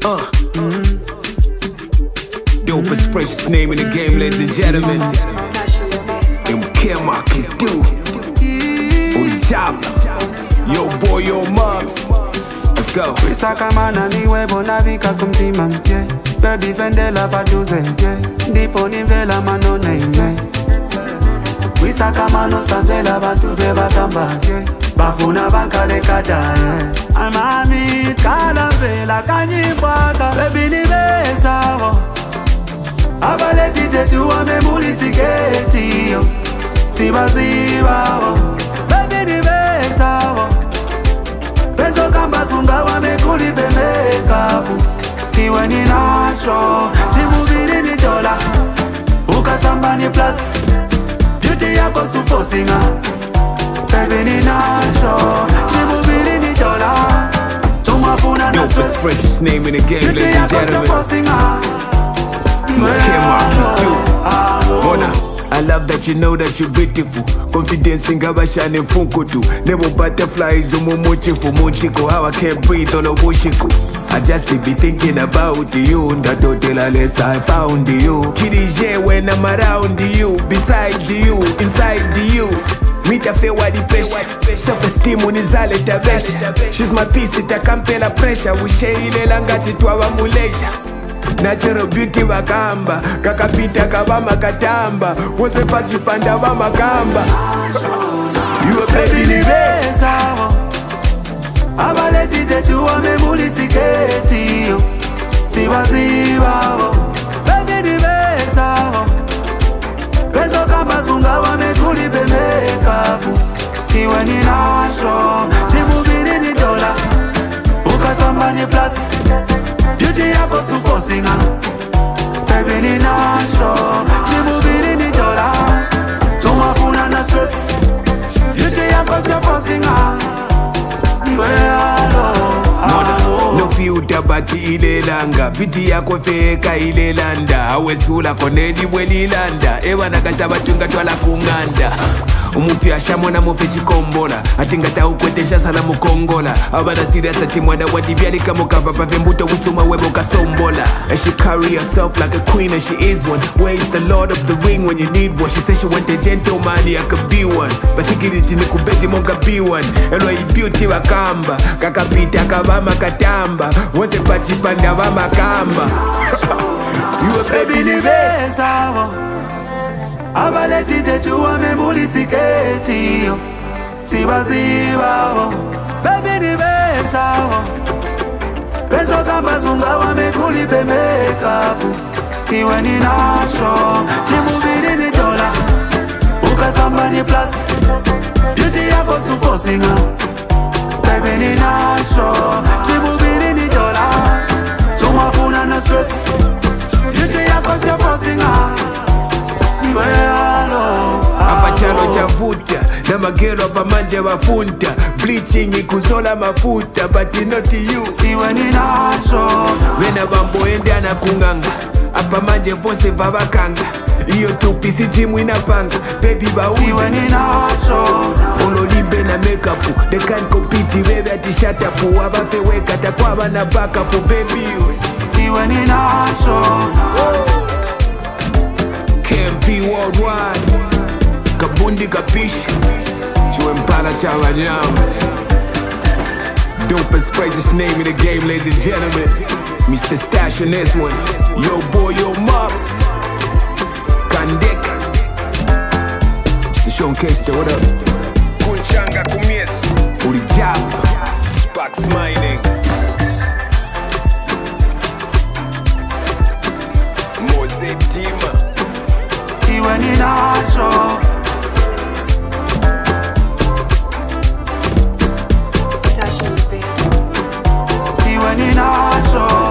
Dopest, freshest name in the game, ladies and gentlemen. MK Kidu. Uri Chapa. Yo boy, yo moms. Let's go. Wisaka mana niwe bona vika kumtima mke. Baby vendela paduze mke. Ndipo nimvela manone ime. Wisaka mano samvela bantu veba kambake. Bafuna bankale kadaye. Amami kala vela kanyimbaka. Baby ni besawo. Abaleti tetuwa memuli siketi yo. Siba wo. Baby ni besawo. Peso kamba sunga wamekuli bemekabu. Iwe ni nacho. Chimubiri ni dola. Ukasamba ni plus. Beauty yako sufosinga. Baby ni nacho. Chimubiri ni dola. Tumafuna na stress. Dopest, freshest name in the game, ladies and gentlemen. I love that you know that you're beautiful. Confidence in Gabashane Funkutu. Never butterflies or Momochifu Montiko. How I can't breathe on a Wushiku. I just be thinking about you. That hotel unless I found you. Kidije when I'm around you. Beside you, inside you. Mitafewa di pressure. Self-esteem unizaleta vesha. She's my piece, itakampela pressure. Wishe ile langati tuwa muleja. Natural beauty wakamba. Kakapita kabama katamba. Wose pachipanda wama kamba. You a baby ni besawo. Abaleti tetuwa memuli siketi yo. Siba wo. Baby ni besawo. Peso kamba sunga wamekuli bemekabu. Iwe ni nacho. Chimubiri ni dola. Ukasamba ni plus. Beauty yako sufosinga. Baby ni nacho. Chimubiri ni dola. Tumafuna na stress. Beauty yako sufosinga. Iwe alo. No filter bati ile langa. Biti yako feka ile landa. Awesula konedi weli landa. Ewa nakashaba tunga twala kunganda. Umufi ashamona mufe chikombola. Atingata ukwetesha sana mukongola. Abana serious ati mwana wadibyali kama kava pavembuto wisuma webo kasombola. And she carry herself like a queen and she is one. Where is the Lord of the Ring when you need one? She said she want a gentleman, I could be one. Basikiriti ni kubeti monga be one. Elo I beauty wakamba. Kakapita kabama katamba. Wose pachipanda wama kamba. You a baby ni besawo. Abaleti tetuwa memuli siketi yo. Siba wo. Baby ni besawo. Peso kamba sunga wamekuli bemekabu. Iwe ni nacho. Chimubiri ni dola. Ukasamba ni plus. Beauty yako sufosinga. Baby ni nacho. Chimubiri ni dola. Tumafuna na stress. Beauty yako sufosinga. Apachalo chavuta na magero pamanje wafunta. Bleaching ikuzola mafuta but not you. Iwe ni nacho. Wena bambo ende anakunganga. Apamanje vose vavakanga. Iyo tupisi jimu inapanga. Baby bauzi. Iwe ni nacho. Ololimbe na makeup. They can't compete baby ati shut up. Wabafe weka takwaba na backup baby. Iwe ni nacho. Can't be worldwide. Kabundi kapisha. Chuempala chawanyama. Dopest, freshest name in the game, ladies and gentlemen. Mr. Stash in this one. Yo boy, yo mops. Kandeka. Mr. Sean Kester, what up? Kunchanga kumies. Uri Chapa. Sparks Mining. Mose Dima. Iwe ni nacho. Iwe ni nacho.